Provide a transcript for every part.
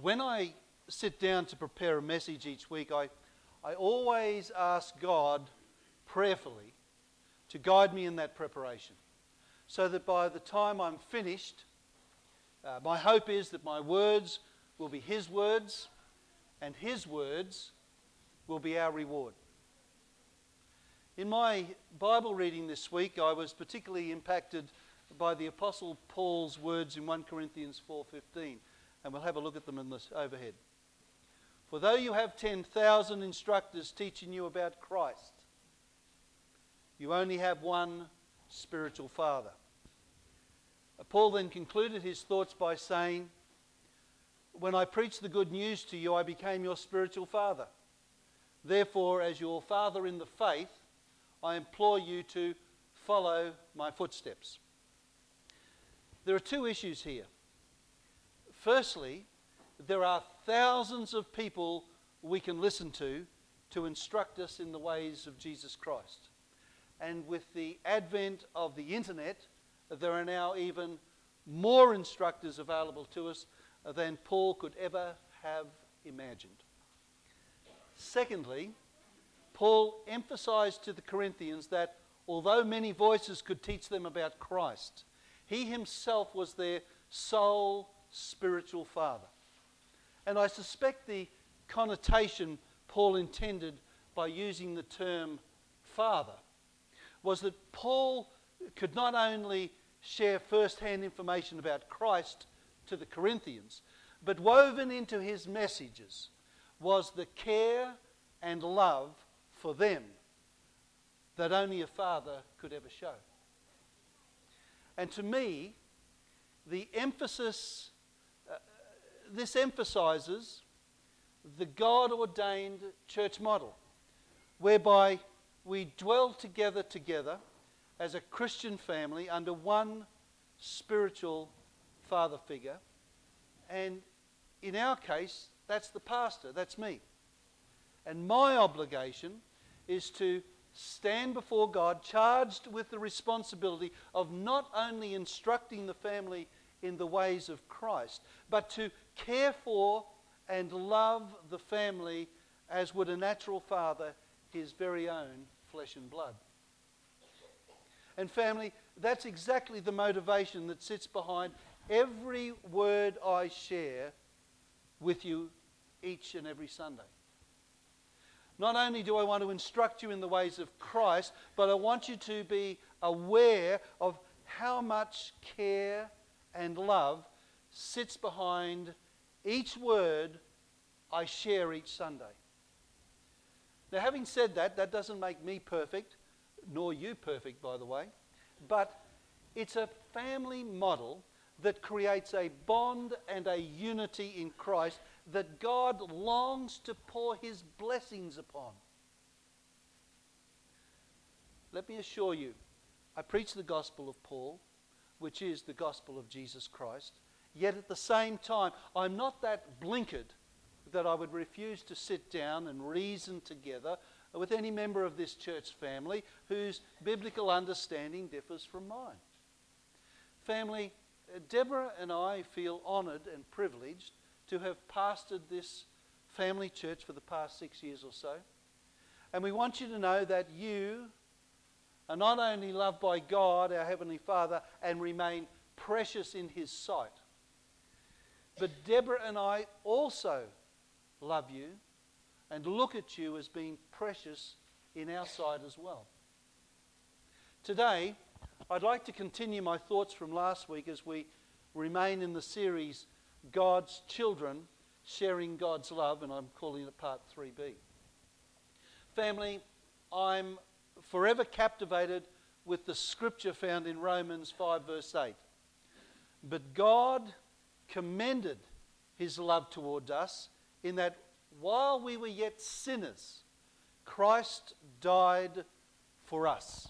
When I sit down to prepare a message each week, I always ask God prayerfully to guide me in that preparation, so that by the time I'm finished, my hope is that my words will be His words, and His words will be our reward. In my Bible reading this week, I was particularly impacted by the Apostle Paul's words in 1 Corinthians 4:15, and we'll have a look at them in this overhead. For though you have 10,000 instructors teaching you about Christ, you only have one spiritual father. Paul then concluded his thoughts by saying, when I preached the good news to you, I became your spiritual father. Therefore, as your father in the faith, I implore you to follow my footsteps. There are two issues here. Firstly, there are thousands of people we can listen to instruct us in the ways of Jesus Christ. And with the advent of the internet, there are now even more instructors available to us than Paul could ever have imagined. Secondly, Paul emphasized to the Corinthians that although many voices could teach them about Christ, he himself was their sole spiritual father. And I suspect the connotation Paul intended by using the term father was that Paul could not only share first-hand information about Christ to the Corinthians, but woven into his messages was the care and love for them that only a father could ever show. And to me, the emphasis, this emphasizes the God-ordained church model, whereby we dwell together as a Christian family under one spiritual father figure. And in our case, that's the pastor, that's me. And my obligation is to stand before God, charged with the responsibility of not only instructing the family in the ways of Christ, but to care for and love the family as would a natural father his very own flesh and blood. And family, that's exactly the motivation that sits behind every word I share with you each and every Sunday. Not only do I want to instruct you in the ways of Christ, but I want you to be aware of how much care and love sits behind each word I share each Sunday. Now, having said that, that doesn't make me perfect, nor you perfect, by the way, but it's a family model that creates a bond and a unity in Christ that God longs to pour His blessings upon. Let me assure you, I preach the gospel of Paul, which is the gospel of Jesus Christ, yet at the same time, I'm not that blinkered that I would refuse to sit down and reason together with any member of this church family whose biblical understanding differs from mine. Family, Deborah and I feel honoured and privileged to have pastored this family church for the past 6 years or so. And we want you to know that you are not only loved by God, our Heavenly Father, and remain precious in His sight, but Deborah and I also love you and look at you as being precious in our sight as well. Today, I'd like to continue my thoughts from last week as we remain in the series God's Children, Sharing God's Love, and I'm calling it Part 3B. Family, I'm forever captivated with the scripture found in Romans 5 verse 8. But God commended His love towards us in that while we were yet sinners, Christ died for us.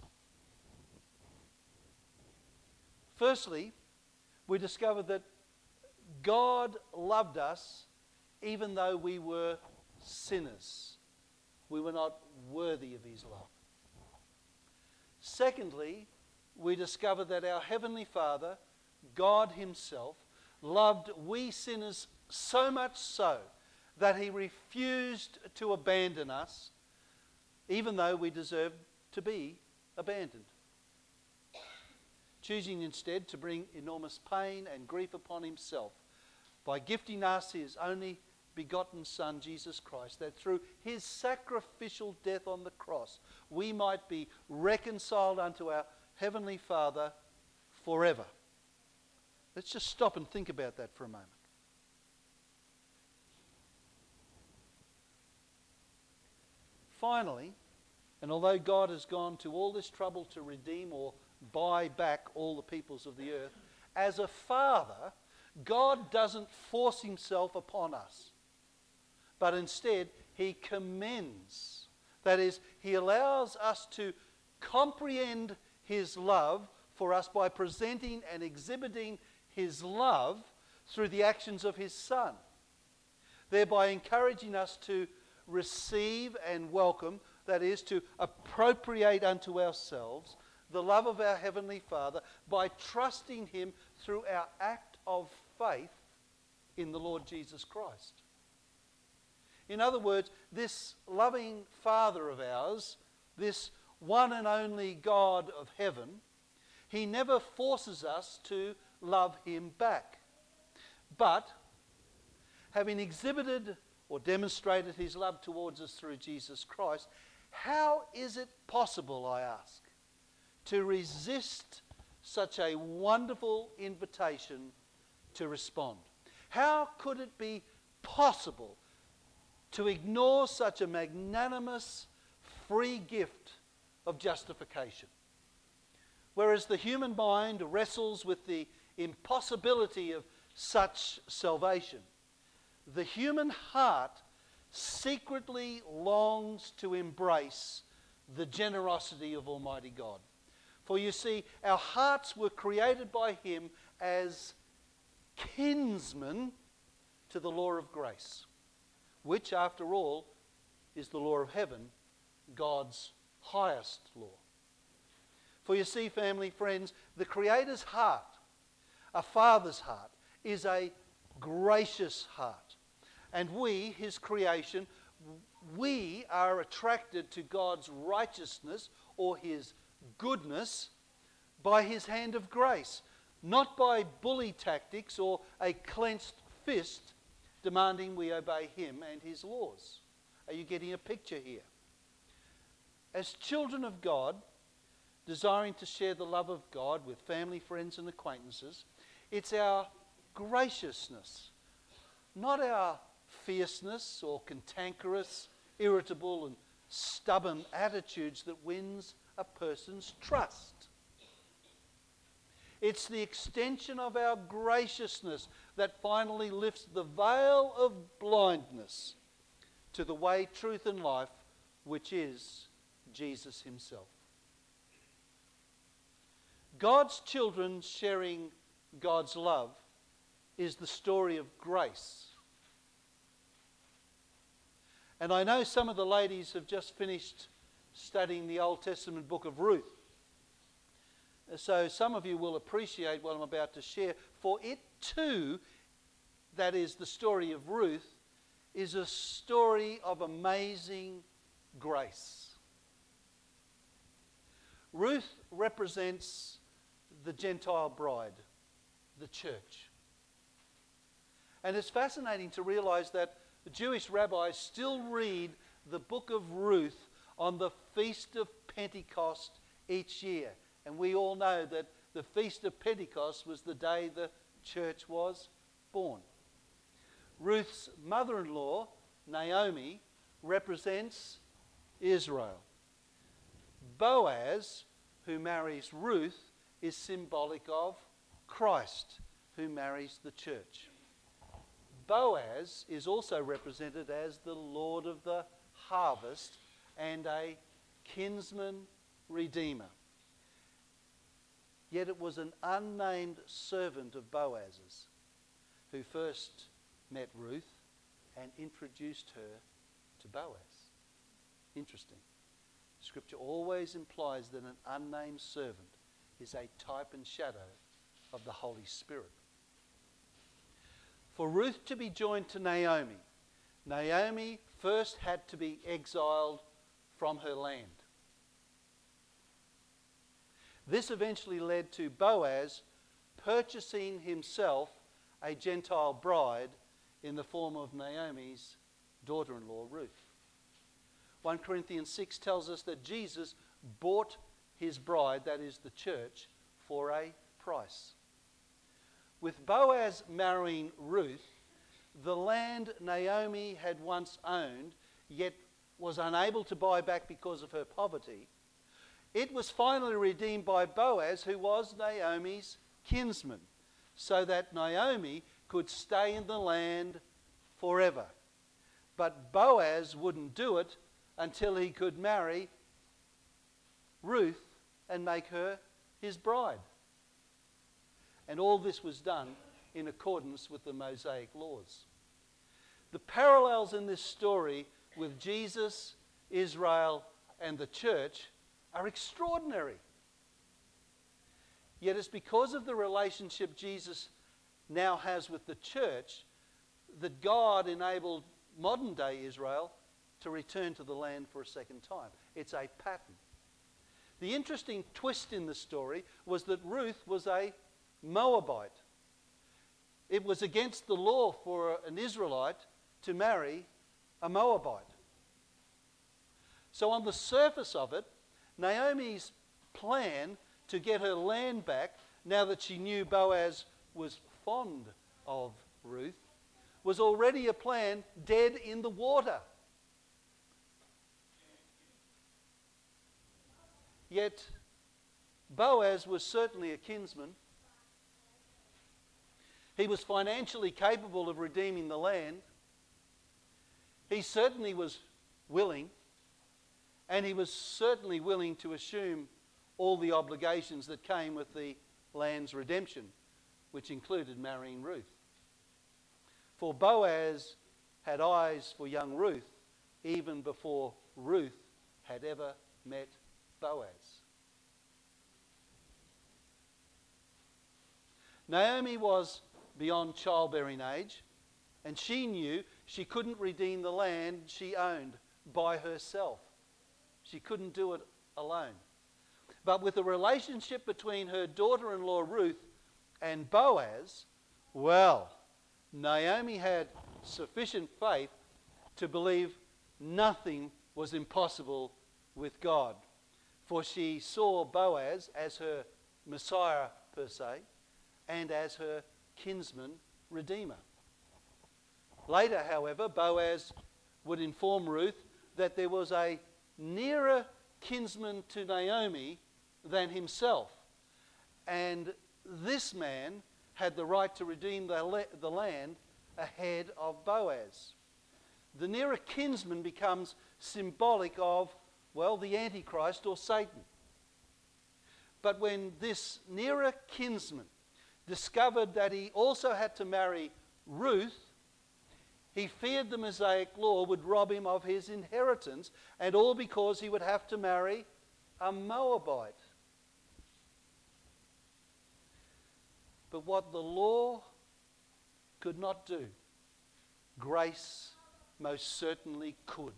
Firstly, we discover that God loved us even though we were sinners. We were not worthy of His love. Secondly, we discover that our Heavenly Father, God Himself, loved we sinners so much so that he refused to abandon us, even though we deserved to be abandoned, choosing instead to bring enormous pain and grief upon himself by gifting us his only begotten Son, Jesus Christ, that through his sacrificial death on the cross, we might be reconciled unto our Heavenly Father forever. Let's just stop and think about that for a moment. Finally, and although God has gone to all this trouble to redeem or buy back all the peoples of the earth, as a father, God doesn't force himself upon us, but instead he commends. That is, he allows us to comprehend his love for us by presenting and exhibiting his love through the actions of his Son, thereby encouraging us to receive and welcome, that is, to appropriate unto ourselves the love of our Heavenly Father by trusting him through our act of faith in the Lord Jesus Christ. In other words, this loving Father of ours, this one and only God of heaven, he never forces us to love him back. But, having exhibited or demonstrated his love towards us through Jesus Christ, how is it possible, I ask, to resist such a wonderful invitation to respond? How could it be possible to ignore such a magnanimous, free gift of justification? Whereas the human mind wrestles with the impossibility of such salvation, the human heart secretly longs to embrace the generosity of Almighty God. For you see, our hearts were created by him as kinsmen to the law of grace, which, after all, is the law of heaven, God's highest law. For you see, family, friends, the Creator's heart, a father's heart, is a gracious heart. And we, his creation, we are attracted to God's righteousness or his goodness by his hand of grace, not by bully tactics or a clenched fist demanding we obey him and his laws. Are you getting a picture here? As children of God, desiring to share the love of God with family, friends and acquaintances, it's our graciousness, not our fierceness or cantankerous, irritable and stubborn attitudes that wins a person's trust. It's the extension of our graciousness that finally lifts the veil of blindness to the way, truth and life, which is Jesus himself. God's children sharing God's love is the story of grace. And I know some of the ladies have just finished studying the Old Testament book of Ruth. So some of you will appreciate what I'm about to share. For it too, that is the story of Ruth, is a story of amazing grace. Ruth represents the Gentile bride, the church. And it's fascinating to realize that the Jewish rabbis still read the book of Ruth on the Feast of Pentecost each year. And we all know that the Feast of Pentecost was the day the church was born. Ruth's mother-in-law, Naomi, represents Israel. Boaz, who marries Ruth, is symbolic of Christ, who marries the church. Boaz is also represented as the Lord of the harvest and a kinsman redeemer. Yet it was an unnamed servant of Boaz's who first met Ruth and introduced her to Boaz. Interesting. Scripture always implies that an unnamed servant is a type and shadow of the Holy Spirit. For Ruth to be joined to Naomi, Naomi first had to be exiled from her land. This eventually led to Boaz purchasing himself a Gentile bride in the form of Naomi's daughter-in-law, Ruth. 1 Corinthians 6 tells us that Jesus bought his bride, that is the church, for a price. With Boaz marrying Ruth, the land Naomi had once owned, yet was unable to buy back because of her poverty, it was finally redeemed by Boaz, who was Naomi's kinsman, so that Naomi could stay in the land forever. But Boaz wouldn't do it until he could marry Ruth and make her his bride. And all this was done in accordance with the Mosaic laws. The parallels in this story with Jesus, Israel, and the church are extraordinary. Yet it's because of the relationship Jesus now has with the church that God enabled modern day Israel to return to the land for a second time. It's a pattern. The interesting twist in the story was that Ruth was a Moabite. It was against the law for an Israelite to marry a Moabite. So on the surface of it, Naomi's plan to get her land back, now that she knew Boaz was fond of Ruth, was already a plan dead in the water. Yet Boaz was certainly a kinsman. He was financially capable of redeeming the land. He certainly was willing, and he was certainly willing to assume all the obligations that came with the land's redemption, which included marrying Ruth. For Boaz had eyes for young Ruth even before Ruth had ever met Boaz. Naomi was beyond childbearing age, and she knew she couldn't redeem the land she owned by herself. She couldn't do it alone. But with the relationship between her daughter-in-law Ruth and Boaz, well, Naomi had sufficient faith to believe nothing was impossible with God. For she saw Boaz as her Messiah per se, and as her kinsman redeemer. Later, however, Boaz would inform Ruth that there was a nearer kinsman to Naomi than himself, and this man had the right to redeem the land ahead of Boaz. The nearer kinsman becomes symbolic of, well, the Antichrist or Satan. But when this nearer kinsman discovered that he also had to marry Ruth, he feared the Mosaic law would rob him of his inheritance, and all because he would have to marry a Moabite. But what the law could not do, grace most certainly could.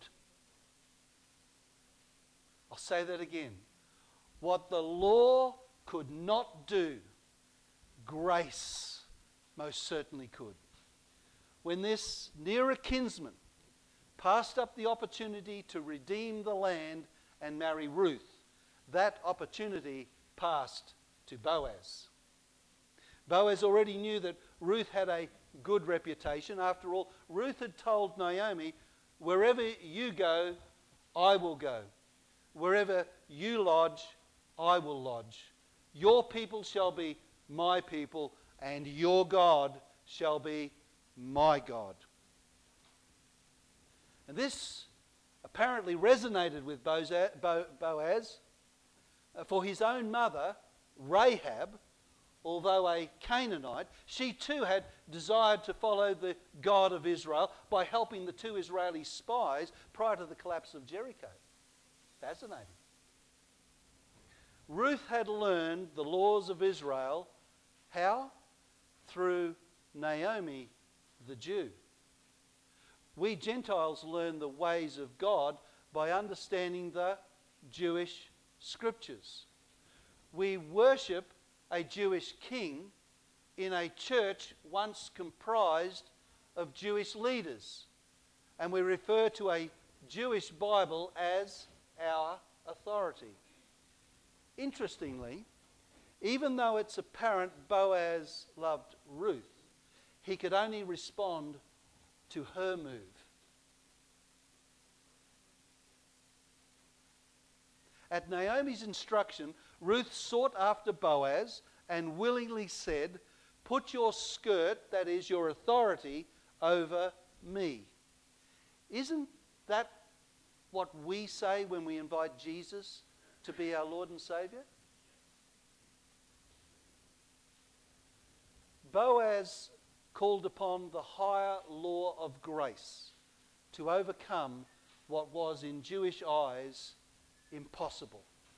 I'll say that again. What the law could not do, grace most certainly could. When this nearer kinsman passed up the opportunity to redeem the land and marry Ruth, that opportunity passed to Boaz. Boaz already knew that Ruth had a good reputation. After all, Ruth had told Naomi, "Wherever you go, I will go. Wherever you lodge, I will lodge. Your people shall be my people, and your God shall be my God." And this apparently resonated with Boaz, for his own mother, Rahab, although a Canaanite, she too had desired to follow the God of Israel by helping the two Israeli spies prior to the collapse of Jericho. Fascinating. Ruth had learned the laws of Israel. How? Through Naomi, the Jew. We Gentiles learn the ways of God by understanding the Jewish scriptures. We worship a Jewish king in a church once comprised of Jewish leaders, and we refer to a Jewish Bible as our authority. Interestingly, even though it's apparent Boaz loved Ruth, he could only respond to her move. At Naomi's instruction, Ruth sought after Boaz and willingly said, "Put your skirt, that is your authority, over me." Isn't that what we say when we invite Jesus to be our Lord and Saviour? Boaz called upon the higher law of grace to overcome what was in Jewish eyes impossible.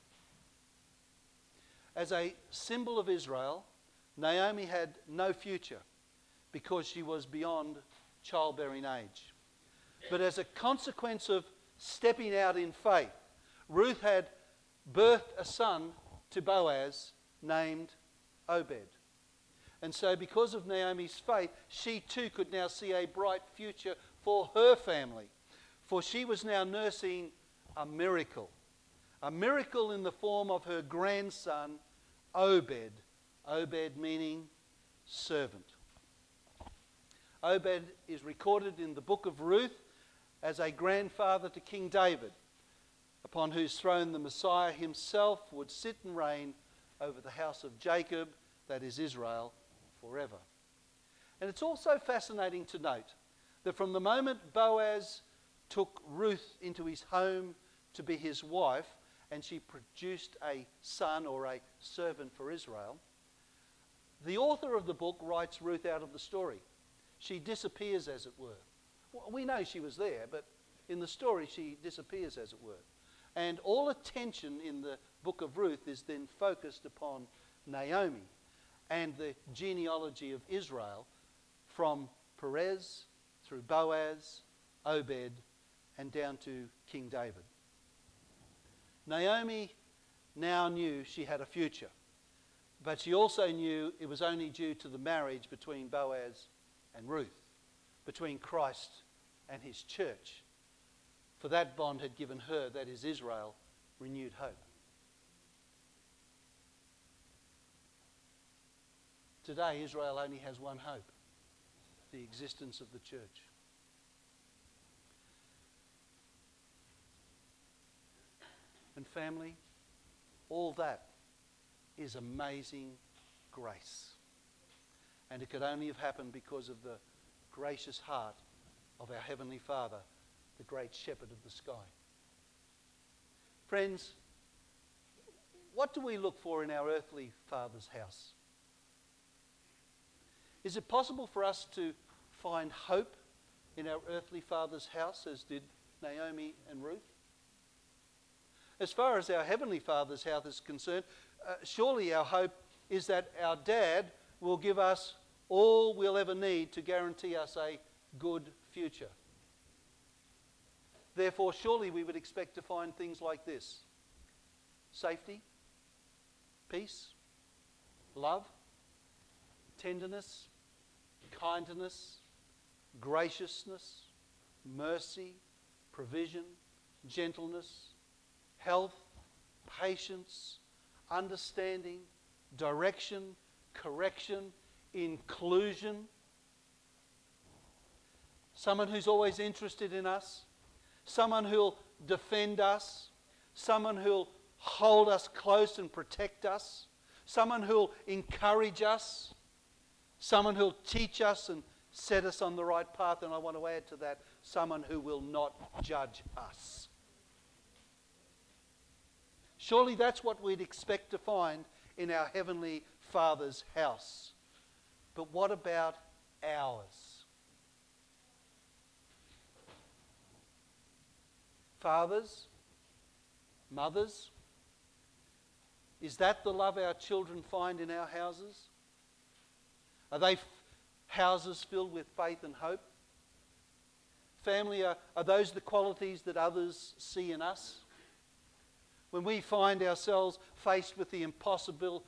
As a symbol of Israel, Naomi had no future because she was beyond childbearing age. But as a consequence of stepping out in faith, Ruth had birthed a son to Boaz named Obed. And so because of Naomi's faith, she too could now see a bright future for her family. For she was now nursing a miracle in the form of her grandson, Obed. Obed meaning servant. Obed is recorded in the book of Ruth as a grandfather to King David, upon whose throne the Messiah himself would sit and reign over the house of Jacob, that is Israel, forever. And it's also fascinating to note that from the moment Boaz took Ruth into his home to be his wife, and she produced a son or a servant for Israel, the author of the book writes Ruth out of the story. She disappears, as it were. We know she was there, but in the story she disappears, as it were. And all attention in the book of Ruth is then focused upon Naomi and the genealogy of Israel from Perez through Boaz, Obed, and down to King David. Naomi now knew she had a future, but she also knew it was only due to the marriage between Boaz and Ruth, between Christ and his church. For that bond had given her, that is Israel, renewed hope. Today, Israel only has one hope: the existence of the church. And family, all that is amazing grace. And it could only have happened because of the gracious heart of our Heavenly Father, the great shepherd of the sky. Friends, what do we look for in our earthly Father's house? Is it possible for us to find hope in our earthly Father's house as did Naomi and Ruth? As far as our Heavenly Father's house is concerned, surely our hope is that our Dad will give us all we'll ever need to guarantee us a good future. Therefore, surely we would expect to find things like this: safety, peace, love, tenderness, kindness, graciousness, mercy, provision, gentleness, health, patience, understanding, direction, correction, inclusion. Someone who's always interested in us, someone who'll defend us, someone who'll hold us close and protect us, someone who'll encourage us, someone who'll teach us and set us on the right path. And I want to add to that, someone who will not judge us. Surely that's what we'd expect to find in our Heavenly Father's house. But what about ours? Fathers, mothers, is that the love our children find in our houses? Are they houses filled with faith and hope? Family, are those the qualities that others see in us? When we find ourselves faced with the impossible,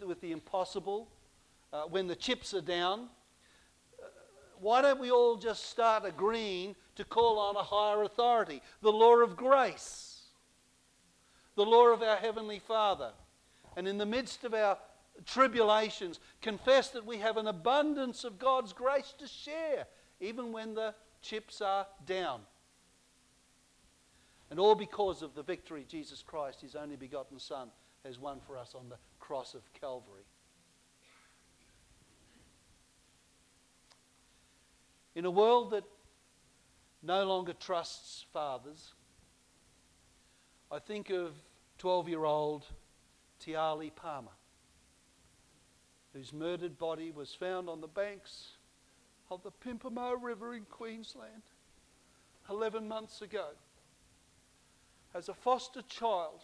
when the chips are down, why don't we all just start agreeing to call on a higher authority, the law of grace, the law of our Heavenly Father, and in the midst of our tribulations, confess that we have an abundance of God's grace to share, even when the chips are down. And all because of the victory Jesus Christ, His only begotten Son, has won for us on the cross of Calvary. In a world that no longer trusts fathers, I think of 12-year-old Tiali Palmer, whose murdered body was found on the banks of the Pimpama River in Queensland 11 months ago. As a foster child,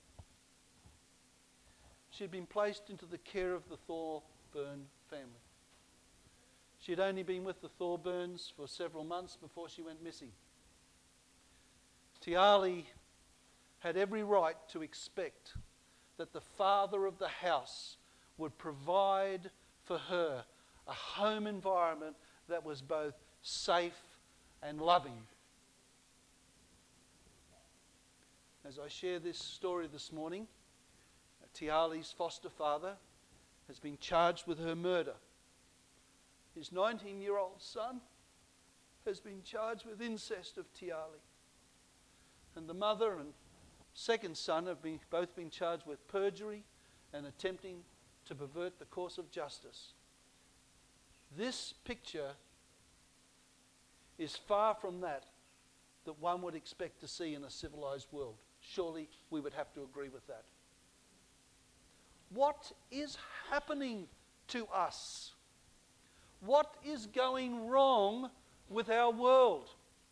she'd been placed into the care of the Thorburn family. She'd only been with the Thorburns for several months before she went missing. Tiali had every right to expect that the father of the house would provide for her a home environment that was both safe and loving. As I share this story this morning, Tiali's foster father has been charged with her murder. His 19-year-old son has been charged with incest of Tiali. And the mother and second son have both been charged with perjury and attempting to pervert the course of justice. This picture is far from that one would expect to see in a civilized world. Surely we would have to agree with that. What is happening to us? What is going wrong with our world?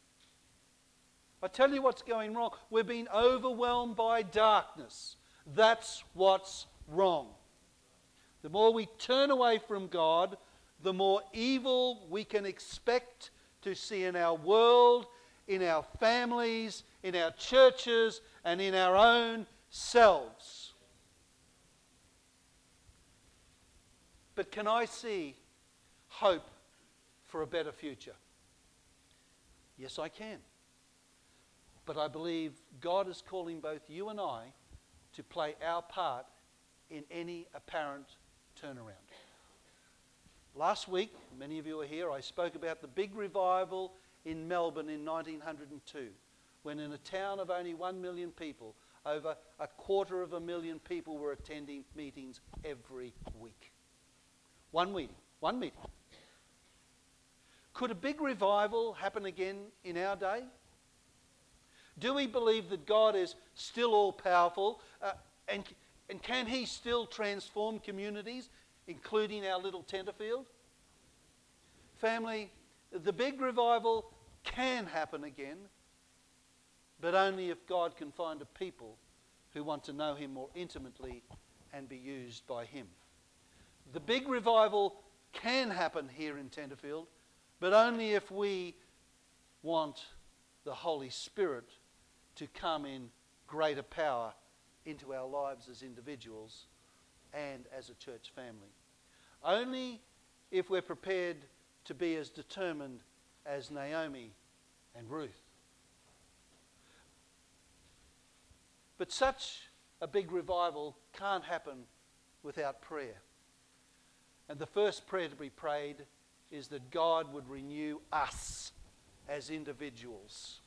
I tell you what's going wrong. We're being overwhelmed by darkness. That's what's wrong. The more we turn away from God, the more evil we can expect to see in our world, in our families, in our churches, and in our own selves. But can I see hope for a better future? Yes, I can. But I believe God is calling both you and I to play our part in any apparent turnaround. Last week, many of you are here, I spoke about the big revival in Melbourne in 1902, when in a town of only 1 million people, over 250,000 people were attending meetings every week. One meeting. Could a big revival happen again in our day? Do we believe that God is still all-powerful and can He still transform communities, including our little Tenterfield? Family, the big revival can happen again, but only if God can find a people who want to know Him more intimately and be used by Him. The big revival can happen here in Tenterfield, but only if we want the Holy Spirit to come in greater power into our lives as individuals and as a church family. Only if we're prepared to be as determined as Naomi and Ruth. But such a big revival can't happen without prayer. And the first prayer to be prayed is that God would renew us as individuals.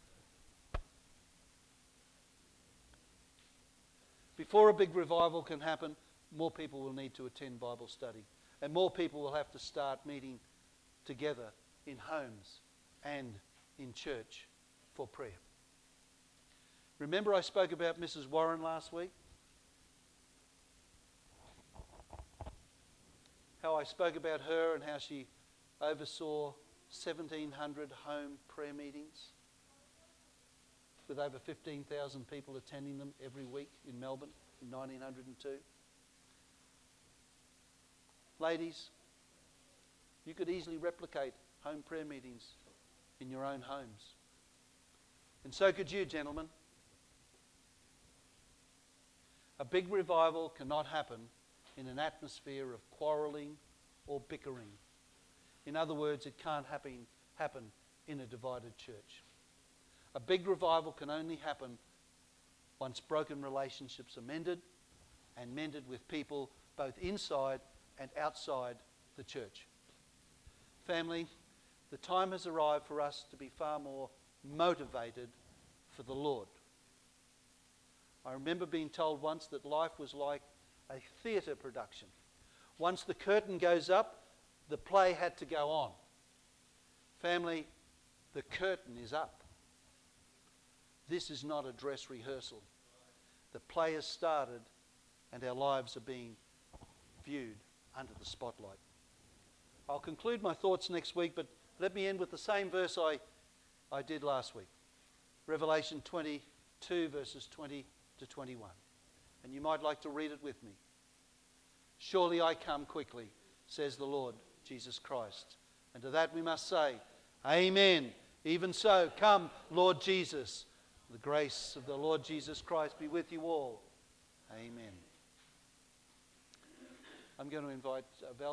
Before a big revival can happen, more people will need to attend Bible study. And more people will have to start meeting together in homes and in church for prayer. Remember I spoke about Mrs. Warren last week? How I spoke about her and how she oversaw 1,700 home prayer meetings with over 15,000 people attending them every week in Melbourne in 1902. Ladies, You could easily replicate home prayer meetings in your own homes. And so could you, gentlemen. A big revival cannot happen in an atmosphere of quarrelling or bickering. In other words, it can't happen in a divided church. A big revival can only happen once broken relationships are mended, and mended with people both inside and outside the church. Family, the time has arrived for us to be far more motivated for the Lord. I remember being told once that life was like a theatre production. Once the curtain goes up, the play had to go on. Family, the curtain is up. This is not a dress rehearsal. The play has started and our lives are being viewed under the spotlight. I'll conclude my thoughts next week, but let me end with the same verse I did last week. Revelation 22, verses 20 to 21. And you might like to read it with me. Surely I come quickly, says the Lord Jesus Christ. And to that we must say, Amen. Even so, come, Lord Jesus. The grace of the Lord Jesus Christ be with you all. Amen. I'm going to invite Val.